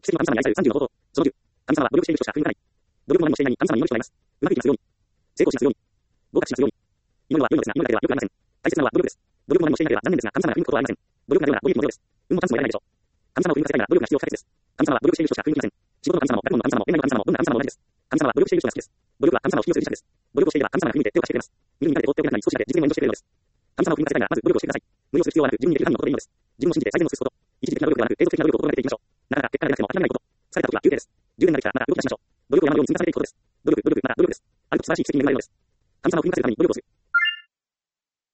奇跡の神様に愛される30の方法。その10。神様は努力している人しか踏み抜かない。努力も何もしていない神様に祈る人がいます。うまくいきますように。成功しますように。合格しますように。祈るは良いのですが、祈るだけでは良くありません。大切なのは努力です。努力も何もしていなければ残念ですが、神様が踏むことはありません。努力が良いのは語劇のようです。運もチャンスも得られないでしょう。神様を踏み抜かせたいなら努力が必要不可欠です。神様は努力している人しか踏み抜きません。仕事の神様も、学問の神様も、恋愛の神様も、どんな神様も同じです。神様は努力している人が好きです。努力は神様を引き寄せる力です。努力をしていれば神様が踏み抜いて手を貸してくれます。見るに見かけて放っておきなくなり少しだけ実現を援助してくれるのです。神様を踏み抜かせたいならまず努力をしてください。無理をする必要はなく、自分にできる範囲のことでいいのです。自分を信じて最善を尽くすこと。一時的な努力ではなく、継続的な努力を心がけていきましょう。なかなか結果が出なくても諦めないこと。疲れた時は休憩です。10年ができたらまた動き出しましょう。努力を山のように積み重ねていくことです。努力、また努力です。あると素晴らしい奇跡に恵まれるのです。